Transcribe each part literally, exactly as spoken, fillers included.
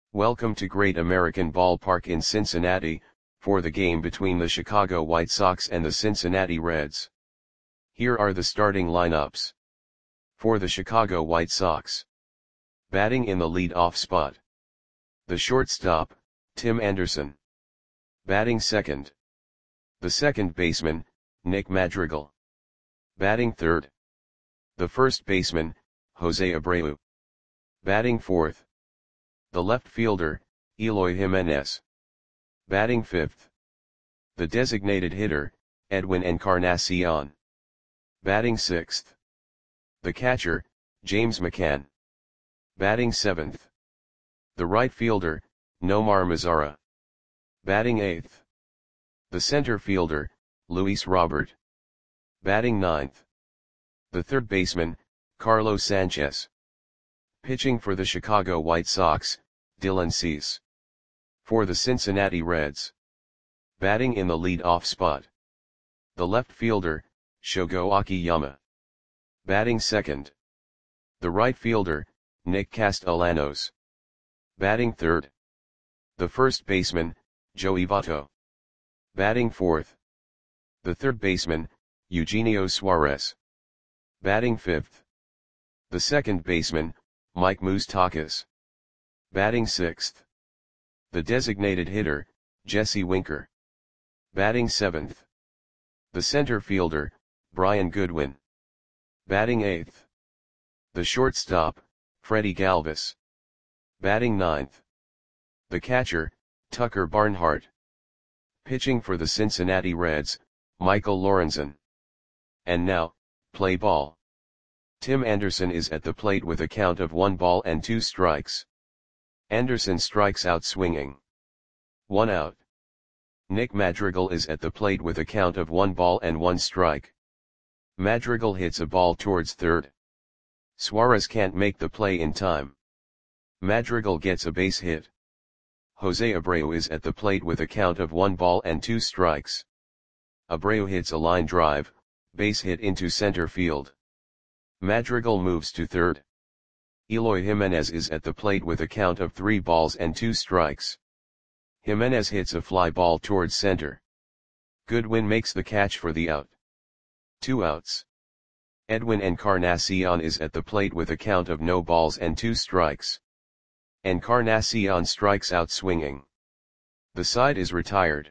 Welcome to Great American Ballpark in Cincinnati, for the game between the Chicago White Sox and the Cincinnati Reds. Here are the starting lineups. For the Chicago White Sox. Batting in the lead-off spot. The shortstop, Tim Anderson. Batting second. The second baseman, Nick Madrigal. Batting third. The first baseman, Jose Abreu. Batting fourth. The left fielder, Eloy Jimenez. Batting fifth. The designated hitter, Edwin Encarnacion. Batting sixth. The catcher, James McCann. Batting seventh. The right fielder, Nomar Mazara. Batting eighth. The center fielder, Luis Robert. Batting ninth. The third baseman, Carlos Sanchez. Pitching for the Chicago White Sox, Dylan Cease. For the Cincinnati Reds. Batting in the lead-off spot. The left fielder, Shogo Akiyama. Batting second. The right fielder, Nick Castellanos. Batting third. The first baseman, Joey Votto. Batting fourth. The third baseman, Eugenio Suarez. Batting fifth. The second baseman, Mike Moustakas. Batting sixth. The designated hitter, Jesse Winker. Batting seventh. The center fielder, Brian Goodwin. Batting eighth. The shortstop, Freddie Galvis. Batting ninth. The catcher, Tucker Barnhart. Pitching for the Cincinnati Reds, Michael Lorenzen. And now, play ball. Tim Anderson is at the plate with a count of one ball and two strikes. Anderson strikes out swinging. One out. Nick Madrigal is at the plate with a count of one ball and one strike. Madrigal hits a ball towards third. Suarez can't make the play in time. Madrigal gets a base hit. Jose Abreu is at the plate with a count of one ball and two strikes. Abreu hits a line drive, base hit into center field. Madrigal moves to third. Eloy Jimenez is at the plate with a count of three balls and two strikes. Jimenez hits a fly ball towards center. Goodwin makes the catch for the out. Two outs. Edwin Encarnacion is at the plate with a count of no balls and two strikes. Encarnacion strikes out swinging. The side is retired.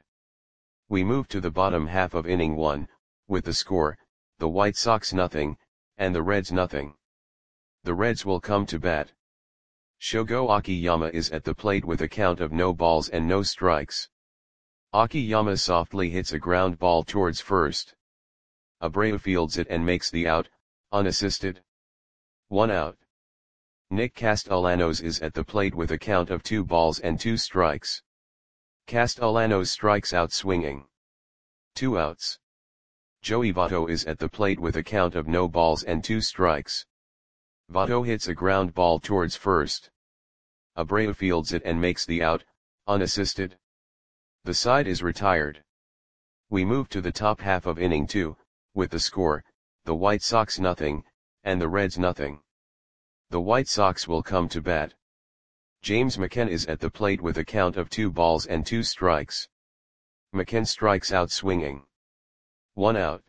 We move to the bottom half of inning one, with the score, the White Sox nothing, and the Reds nothing. The Reds will come to bat. Shogo Akiyama is at the plate with a count of no balls and no strikes. Akiyama softly hits a ground ball towards first. Abreu fields it and makes the out, unassisted. One out. Nick Castellanos is at the plate with a count of two balls and two strikes. Castellanos strikes out swinging. Two outs. Joey Votto is at the plate with a count of no balls and two strikes. Votto hits a ground ball towards first. Abreu fields it and makes the out, unassisted. The side is retired. We move to the top half of inning two, with the score, the White Sox nothing, and the Reds nothing. The White Sox will come to bat. James McCann is at the plate with a count of two balls and two strikes. McCann strikes out swinging. One out.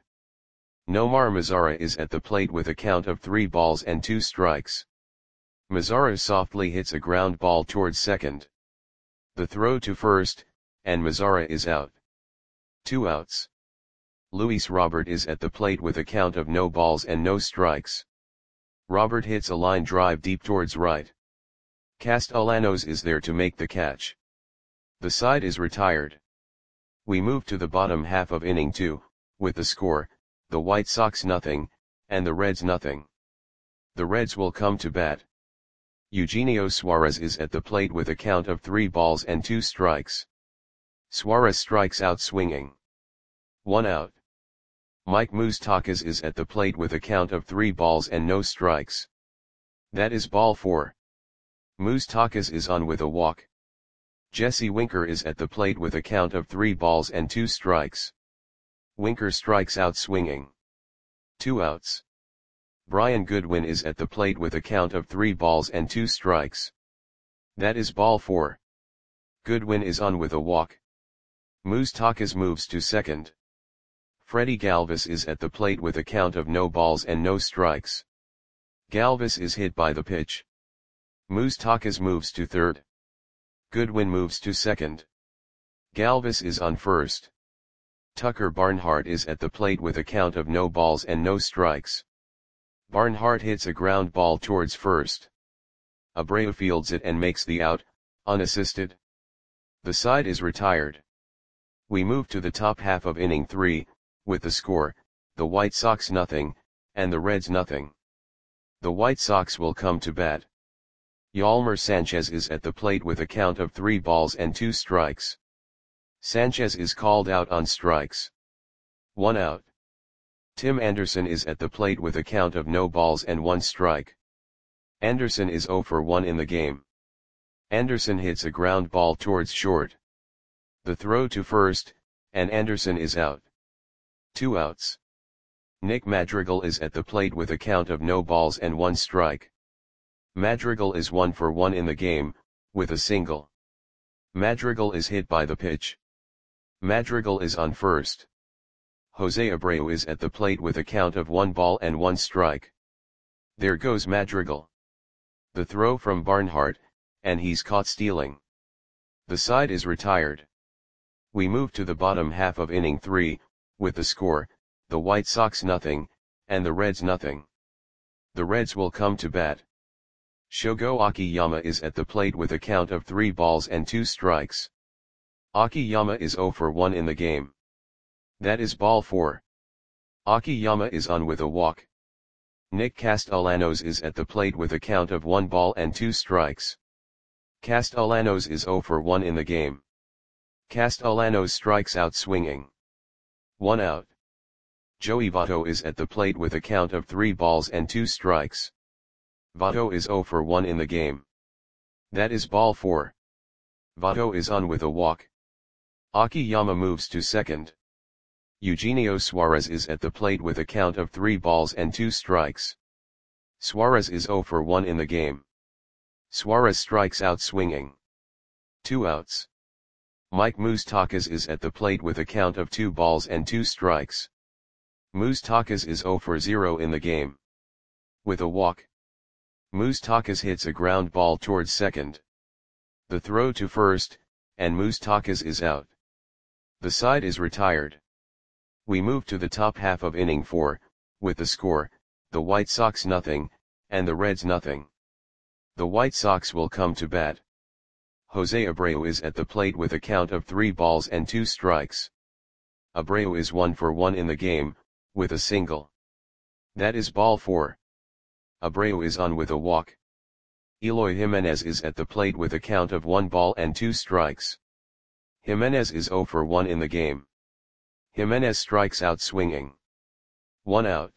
Nomar Mazara is at the plate with a count of three balls and two strikes. Mazara softly hits a ground ball towards second. The throw to first, and Mazara is out. Two outs. Luis Robert is at the plate with a count of no balls and no strikes. Robert hits a line drive deep towards right. Castellanos is there to make the catch. The side is retired. We move to the bottom half of inning two, with the score, the White Sox nothing, and the Reds nothing. The Reds will come to bat. Eugenio Suarez is at the plate with a count of three balls and two strikes. Suarez strikes out swinging. One out. Mike Moustakas is at the plate with a count of three balls and no strikes. That is ball four. Moustakas is on with a walk. Jesse Winker is at the plate with a count of three balls and two strikes. Winker strikes out swinging. Two outs. Brian Goodwin is at the plate with a count of three balls and two strikes. That is ball four. Goodwin is on with a walk. Moustakas moves to second. Freddie Galvis is at the plate with a count of no balls and no strikes. Galvis is hit by the pitch. Moustakas moves to third. Goodwin moves to second. Galvis is on first. Tucker Barnhart is at the plate with a count of no balls and no strikes. Barnhart hits a ground ball towards first. Abreu fields it and makes the out, unassisted. The side is retired. We move to the top half of inning three, with the score, the White Sox nothing, and the Reds nothing. The White Sox will come to bat. Yolmer Sanchez is at the plate with a count of three balls and two strikes. Sanchez is called out on strikes. One out. Tim Anderson is at the plate with a count of no balls and one strike. Anderson is zero for one in the game. Anderson hits a ground ball towards short. The throw to first, and Anderson is out. Two outs. Nick Madrigal is at the plate with a count of no balls and one strike. Madrigal is one for one in the game, with a single. Madrigal is hit by the pitch. Madrigal is on first. Jose Abreu is at the plate with a count of one ball and one strike. There goes Madrigal. The throw from Barnhart, and he's caught stealing. The side is retired. We move to the bottom half of inning three, with the score, the White Sox nothing, and the Reds nothing. The Reds will come to bat. Shogo Akiyama is at the plate with a count of three balls and two strikes. Akiyama is zero for one in the game. That is ball four. Akiyama is on with a walk. Nick Castellanos is at the plate with a count of one ball and two strikes. Castellanos is zero for one in the game. Castellanos strikes out swinging. One out. Joey Votto is at the plate with a count of three balls and two strikes. Votto is zero for one in the game. That is ball four. Votto is on with a walk. Akiyama moves to second. Eugenio Suarez is at the plate with a count of three balls and two strikes. Suarez is zero for one in the game. Suarez strikes out swinging. Two outs. Mike Moustakas is at the plate with a count of two balls and two strikes. Moustakas is zero for zero in the game. With a walk. Moustakas hits a ground ball towards second. The throw to first, and Moustakas is out. The side is retired. We move to the top half of inning four, with the score, the White Sox nothing, and the Reds nothing. The White Sox will come to bat. Jose Abreu is at the plate with a count of three balls and two strikes. Abreu is one for one in the game, with a single. That is ball four. Abreu is on with a walk. Eloy Jimenez is at the plate with a count of one ball and two strikes. Jimenez is zero for one in the game. Jimenez strikes out swinging. One out.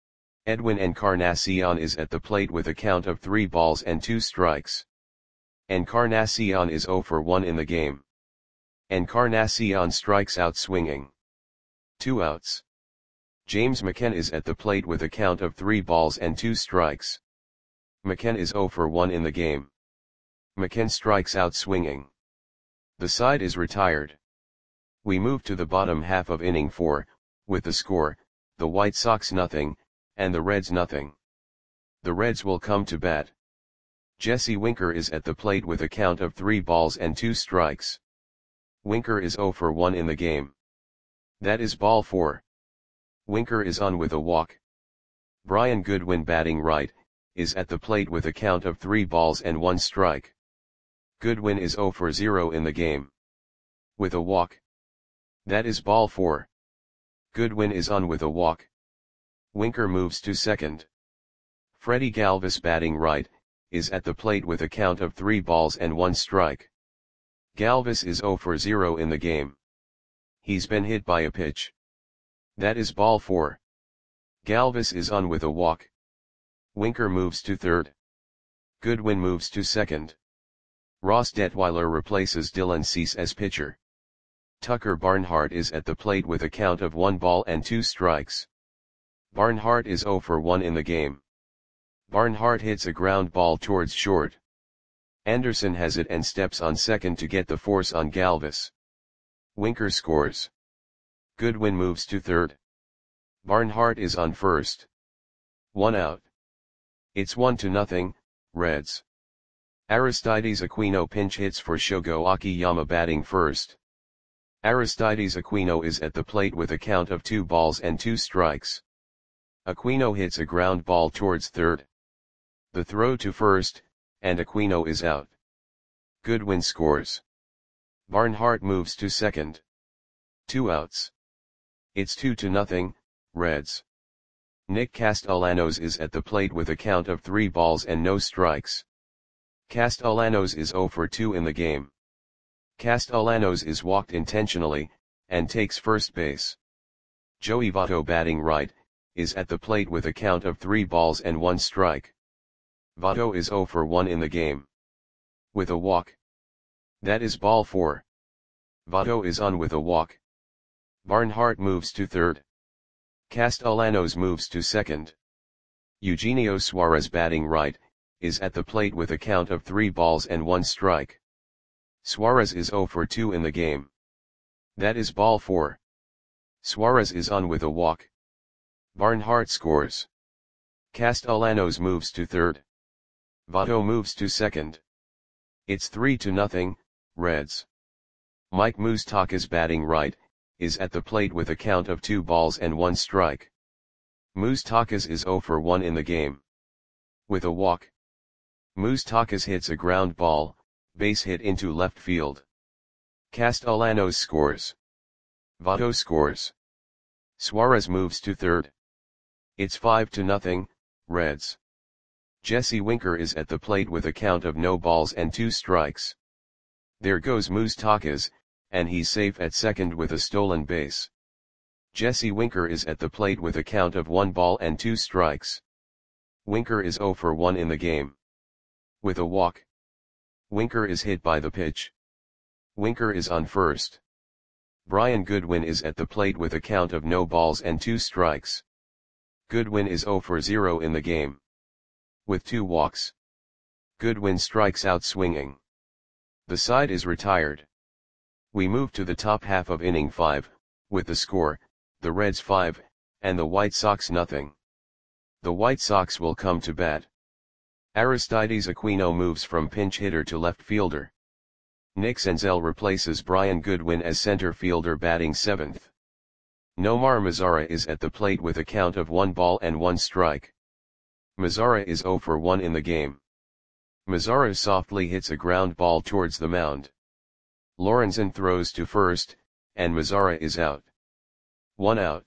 Edwin Encarnacion is at the plate with a count of three balls and two strikes. Encarnacion is zero for one in the game. Encarnacion strikes out swinging. Two outs. James McCann is at the plate with a count of three balls and two strikes. McCann is zero for one in the game. McCann strikes out swinging. The side is retired. We move to the bottom half of inning four, with the score, the White Sox nothing, and the Reds nothing. The Reds will come to bat. Jesse Winker is at the plate with a count of three balls and two strikes. Winker is zero for one in the game. That is ball four. Winker is on with a walk. Brian Goodwin, batting right, is at the plate with a count of three balls and one strike. Goodwin is zero for zero in the game. With a walk. That is ball four. Goodwin is on with a walk. Winker moves to second. Freddie Galvis, batting right, is at the plate with a count of three balls and one strike. Galvis is zero for zero in the game. He's been hit by a pitch. That is ball four. Galvis is on with a walk. Winker moves to third. Goodwin moves to second. Ross Detweiler replaces Dylan Cease as pitcher. Tucker Barnhart is at the plate with a count of one ball and two strikes. Barnhart is zero for one in the game. Barnhart hits a ground ball towards short. Anderson has it and steps on second to get the force on Galvis. Winker scores. Goodwin moves to third. Barnhart is on first. One out. It's one to nothing, Reds. Aristides Aquino pinch hits for Shogo Akiyama batting first. Aristides Aquino is at the plate with a count of two balls and two strikes. Aquino hits a ground ball towards third. The throw to first, and Aquino is out. Goodwin scores. Barnhart moves to second. Two outs. It's two to nothing, Reds. Nick Castellanos is at the plate with a count of three balls and no strikes. Castellanos is zero for two in the game. Castellanos is walked intentionally, and takes first base. Joey Votto batting right, is at the plate with a count of three balls and one strike. Votto is zero for one in the game. With a walk. That is ball four. Votto is on with a walk. Barnhart moves to third. Castellanos moves to second. Eugenio Suarez batting right, is at the plate with a count of three balls and one strike. Suarez is zero for two in the game. That is ball four. Suarez is on with a walk. Barnhart scores. Castellanos moves to third. Votto moves to second. It's three to nothing, Reds. Mike Moustakas batting right, is at the plate with a count of two balls and one strike. Moustakas is zero for one in the game. With a walk. Moustakas hits a ground ball, base hit into left field. Castellanos scores. Votto scores. Suarez moves to third. It's five to nothing, Reds. Jesse Winker is at the plate with a count of no balls and two strikes. There goes Moustakas, and he's safe at second with a stolen base. Jesse Winker is at the plate with a count of one ball and two strikes. Winker is zero for one in the game. With a walk. Winker is hit by the pitch. Winker is on first. Brian Goodwin is at the plate with a count of no balls and two strikes. Goodwin is zero for zero in the game. With two walks. Goodwin strikes out swinging. The side is retired. We move to the top half of inning five, with the score, the Reds five, and the White Sox nothing. The White Sox will come to bat. Aristides Aquino moves from pinch hitter to left fielder. Nick Senzel replaces Brian Goodwin as center fielder batting seventh. Nomar Mazara is at the plate with a count of one ball and one strike. Mazara is zero for one in the game. Mazara softly hits a ground ball towards the mound. Lorenzen throws to first, and Mazara is out. One out.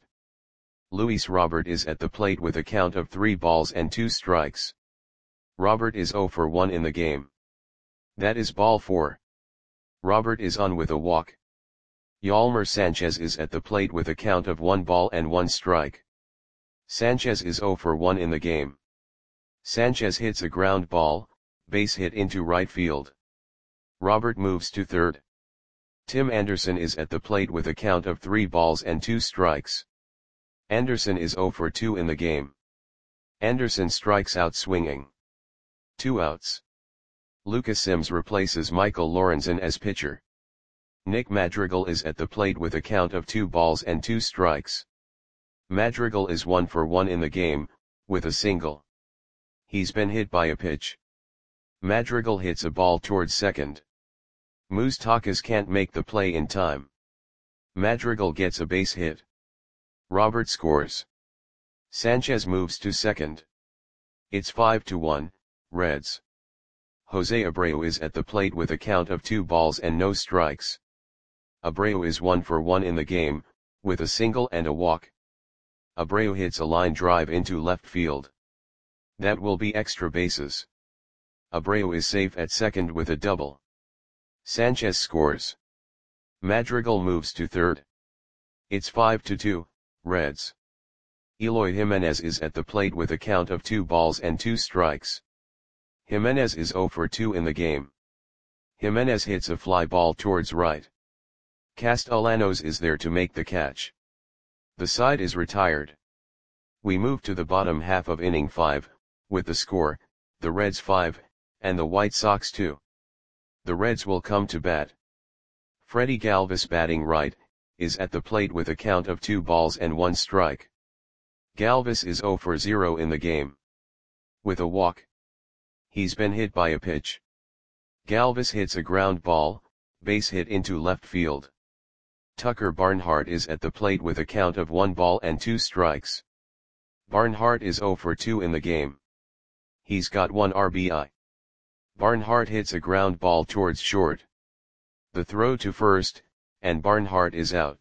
Luis Robert is at the plate with a count of three balls and two strikes. Robert is zero for one in the game. That is ball four. Robert is on with a walk. Yolmer Sanchez is at the plate with a count of one ball and one strike. Sanchez is zero for one in the game. Sanchez hits a ground ball, base hit into right field. Robert moves to third. Tim Anderson is at the plate with a count of three balls and two strikes. Anderson is zero for two in the game. Anderson strikes out swinging. Two outs. Lucas Sims replaces Michael Lorenzen as pitcher. Nick Madrigal is at the plate with a count of two balls and two strikes. Madrigal is one for one in the game, with a single. He's been hit by a pitch. Madrigal hits a ball towards second. Moustakas can't make the play in time. Madrigal gets a base hit. Robert scores. Sanchez moves to second. It's five to one, Reds. Jose Abreu is at the plate with a count of two balls and no strikes. Abreu is one for one in the game, with a single and a walk. Abreu hits a line drive into left field. That will be extra bases. Abreu is safe at second with a double. Sanchez scores. Madrigal moves to third. It's five to two, Reds. Eloy Jimenez is at the plate with a count of two balls and two strikes. Jimenez is zero for two in the game. Jimenez hits a fly ball towards right. Castellanos is there to make the catch. The side is retired. We move to the bottom half of inning five, with the score, the Reds five, and the White Sox two. The Reds will come to bat. Freddie Galvis batting right, is at the plate with a count of two balls and one strike. Galvis is zero for zero in the game. With a walk. He's been hit by a pitch. Galvis hits a ground ball, base hit into left field. Tucker Barnhart is at the plate with a count of one ball and two strikes. Barnhart is zero for two in the game. He's got one R B I. Barnhart hits a ground ball towards short. The throw to first, and Barnhart is out.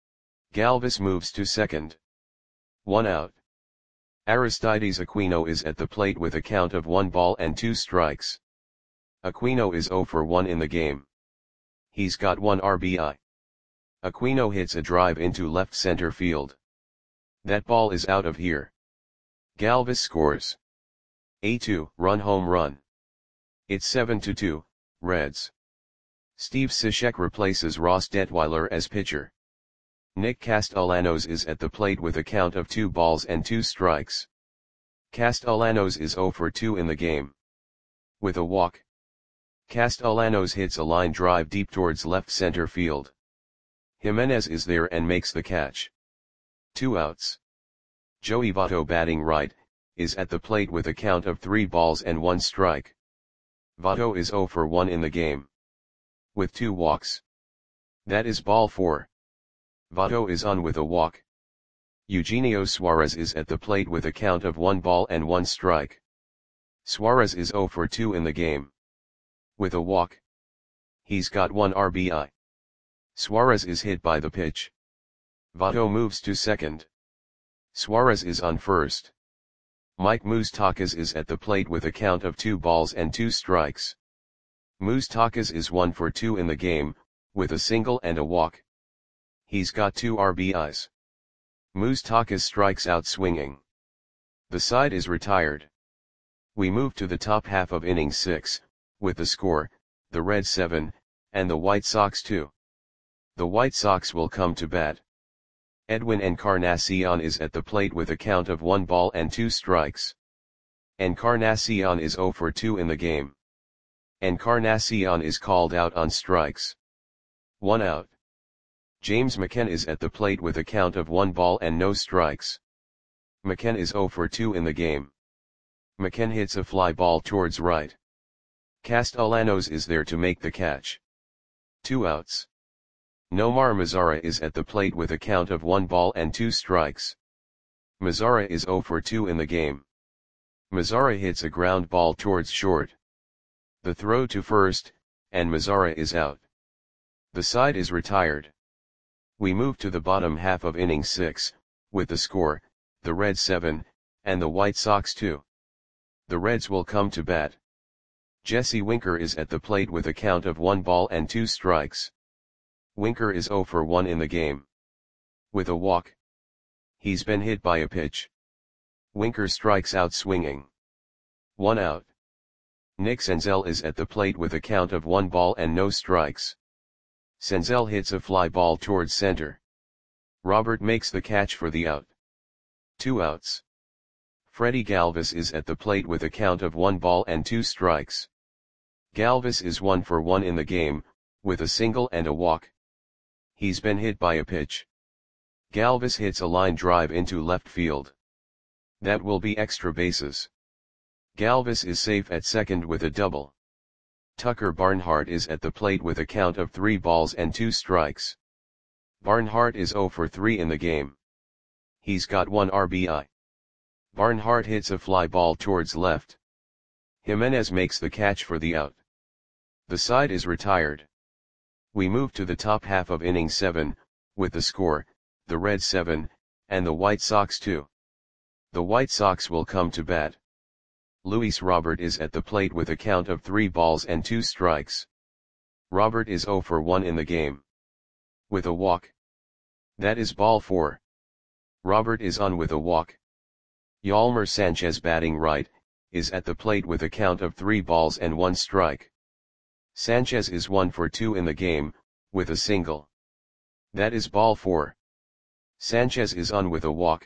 Galvis moves to second. One out. Aristides Aquino is at the plate with a count of one ball and two strikes. Aquino is zero for one in the game. He's got one R B I. Aquino hits a drive into left center field. That ball is out of here. Galvis scores a two-run home run. It's seven to two, Reds. Steve Cishek replaces Ross Detweiler as pitcher. Nick Castellanos is at the plate with a count of two balls and two strikes. Castellanos is zero for two in the game. With a walk. Castellanos hits a line drive deep towards left center field. Jimenez is there and makes the catch. Two outs. Joey Votto batting right, is at the plate with a count of three balls and one strike. Votto is zero for one in the game. With two walks. That is ball four. Votto is on with a walk. Eugenio Suarez is at the plate with a count of one ball and one strike. Suarez is zero for two in the game. With a walk. He's got one R B I. Suarez is hit by the pitch. Votto moves to second. Suarez is on first. Mike Moustakas is at the plate with a count of two balls and two strikes. Moustakas is one for two in the game, with a single and a walk. He's got two R B Is. Moustakas strikes out swinging. The side is retired. We move to the top half of inning six, with the score, the Reds seven, and the White Sox two. The White Sox will come to bat. Edwin Encarnacion is at the plate with a count of one ball and two strikes. Encarnacion is zero for two in the game. Encarnacion is called out on strikes. One out. James McCann is at the plate with a count of one ball and no strikes. McCann is zero for two in the game. McCann hits a fly ball towards right. Castellanos is there to make the catch. Two outs. Nomar Mazara is at the plate with a count of one ball and two strikes. Mazara is zero for two in the game. Mazara hits a ground ball towards short. The throw to first, and Mazara is out. The side is retired. We move to the bottom half of inning six, with the score, the Reds seven, and the White Sox two. The Reds will come to bat. Jesse Winker is at the plate with a count of one ball and two strikes. Winker is zero for one in the game. With a walk. He's been hit by a pitch. Winker strikes out swinging. One out. Nick Senzel is at the plate with a count of one ball and no strikes. Senzel hits a fly ball towards center. Robert makes the catch for the out. Two outs. Freddie Galvis is at the plate with a count of one ball and two strikes. Galvis is one for one in the game, with a single and a walk. He's been hit by a pitch. Galvis hits a line drive into left field. That will be extra bases. Galvis is safe at second with a double. Tucker Barnhart is at the plate with a count of three balls and two strikes. Barnhart is zero for three in the game. He's got one R B I. Barnhart hits a fly ball towards left. Jimenez makes the catch for the out. The side is retired. We move to the top half of inning seven, with the score, the Reds seven, and the White Sox two. The White Sox will come to bat. Luis Robert is at the plate with a count of three balls and two strikes. Robert is zero for one in the game. With a walk. That is ball four. Robert is on with a walk. Yolmer Sanchez batting right, is at the plate with a count of three balls and one strike. Sanchez is one for two in the game, with a single. That is ball four. Sanchez is on with a walk.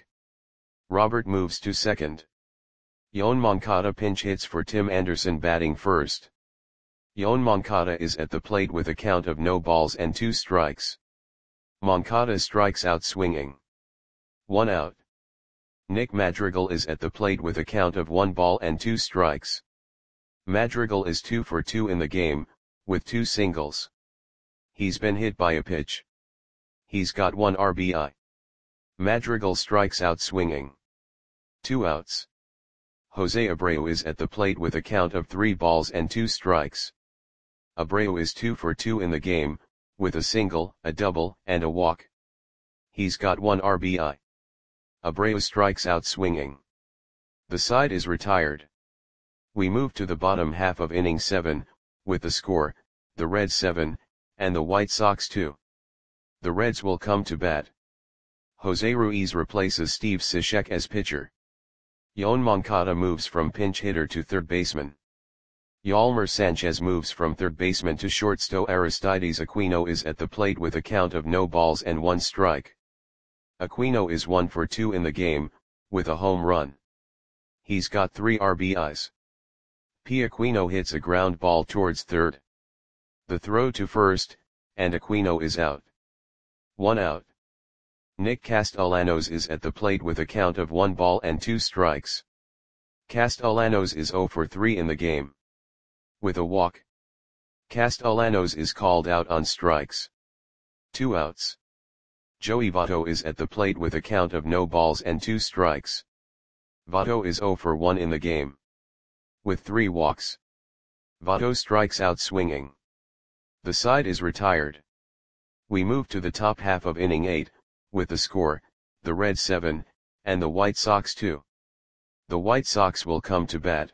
Robert moves to second. Yoan Moncada pinch hits for Tim Anderson batting first. Yoan Moncada is at the plate with a count of no balls and two strikes. Moncada strikes out swinging. One out. Nick Madrigal is at the plate with a count of one ball and two strikes. Madrigal is two for two in the game, with two singles. He's been hit by a pitch. He's got one R B I. Madrigal strikes out swinging. Two outs. Jose Abreu is at the plate with a count of three balls and two strikes. Abreu is two for two in the game, with a single, a double, and a walk. He's got one R B I. Abreu strikes out swinging. The side is retired. We move to the bottom half of inning seven, with the score, the Reds seven, and the White Sox two. The Reds will come to bat. Jose Ruiz replaces Steve Cishek as pitcher. Yoan Moncada moves from pinch hitter to third baseman. Yolmer Sanchez moves from third baseman to shortstop. Aristides Aquino is at the plate with a count of no balls and one strike. Aquino is one for two in the game, with a home run. He's got three R B Is. P. Aquino hits a ground ball towards third. The throw to first, and Aquino is out. One out. Nick Castellanos is at the plate with a count of one ball and two strikes. Castellanos is zero for three in the game. With a walk. Castellanos is called out on strikes. Two outs. Joey Votto is at the plate with a count of no balls and two strikes. Votto is zero for one in the game. With three walks. Votto strikes out swinging. The side is retired. We move to the top half of inning eight, with the score, the Reds seven, and the White Sox two. The White Sox will come to bat.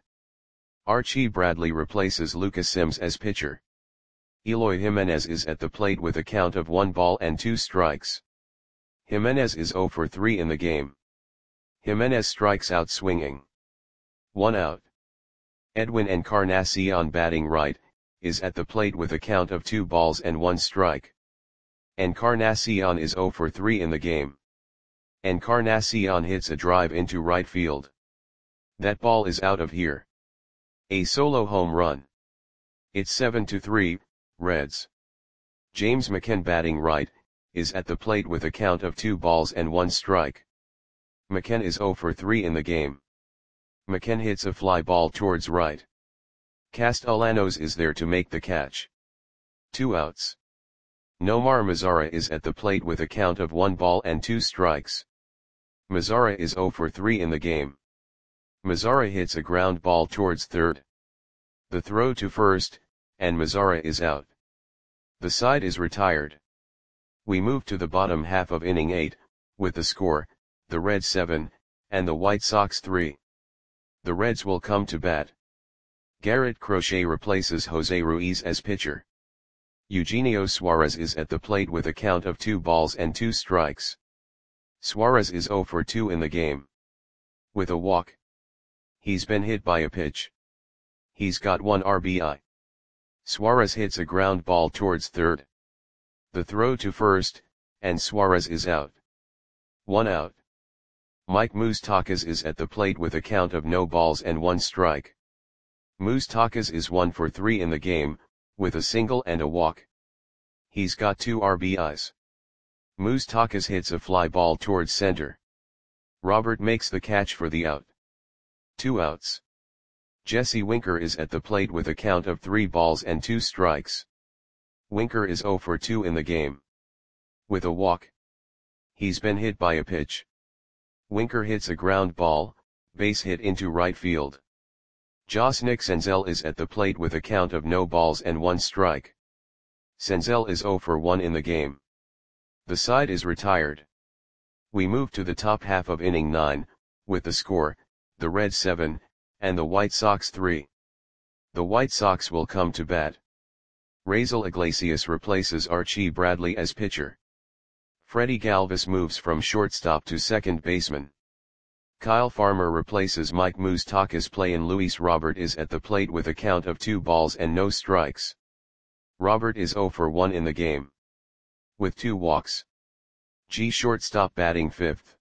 Archie Bradley replaces Lucas Sims as pitcher. Eloy Jimenez is at the plate with a count of one ball and two strikes. Jimenez is zero for three in the game. Jimenez strikes out swinging. One out. Edwin Encarnacion, batting right, is at the plate with a count of two balls and one strike. Encarnacion is zero for three in the game. Encarnacion hits a drive into right field. That ball is out of here. A solo home run. It's seven to three, Reds. James McCann, batting right, is at the plate with a count of two balls and one strike. McCann is zero for three in the game. McCann hits a fly ball towards right. Castellanos is there to make the catch. Two outs. Nomar Mazara is at the plate with a count of one ball and two strikes. Mazara is zero for three in the game. Mazara hits a ground ball towards third. The throw to first, and Mazara is out. The side is retired. We move to the bottom half of inning eight, with the score, the Reds seven, and the White Sox three. The Reds will come to bat. Garrett Crochet replaces Jose Ruiz as pitcher. Eugenio Suarez is at the plate with a count of two balls and two strikes. Suarez is zero for two in the game. With a walk. He's been hit by a pitch. He's got one R B I. Suarez hits a ground ball towards third. The throw to first, and Suarez is out. One out. Mike Moustakas is at the plate with a count of no balls and one strike. Moustakas is one for three in the game, with a single and a walk. He's got two R B Is. Moustakas hits a fly ball towards center. Robert makes the catch for the out. Two outs. Jesse Winker is at the plate with a count of three balls and two strikes. Winker is zero for two in the game. With a walk. He's been hit by a pitch. Winker hits a ground ball, base hit into right field. Josnick Senzel is at the plate with a count of no balls and one strike. Senzel is zero for one in the game. The side is retired. We move to the top half of inning nine, with the score, the Reds seven, and the White Sox three. The White Sox will come to bat. Raisel Iglesias replaces Archie Bradley as pitcher. Freddie Galvis moves from shortstop to second baseman. Kyle Farmer replaces Mike Moustakas. Play and Luis Robert is at the plate with a count of two balls and no strikes. Robert is zero for one in the game. With two walks. G shortstop batting fifth.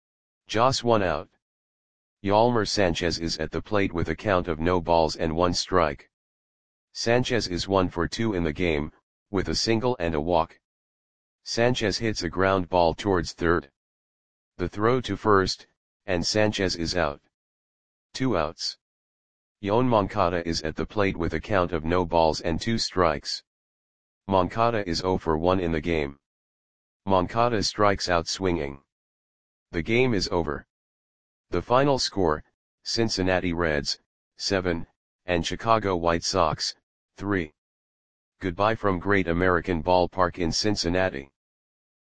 Joss one out. Yolmer Sanchez is at the plate with a count of no balls and one strike. Sanchez is one for two in the game, with a single and a walk. Sanchez hits a ground ball towards third. The throw to first, and Sanchez is out. Two outs. Yoan Moncada is at the plate with a count of no balls and two strikes. Moncada is zero for one in the game. Moncada strikes out swinging. The game is over. The final score, Cincinnati Reds, seven, and Chicago White Sox, three. Goodbye from Great American Ballpark in Cincinnati.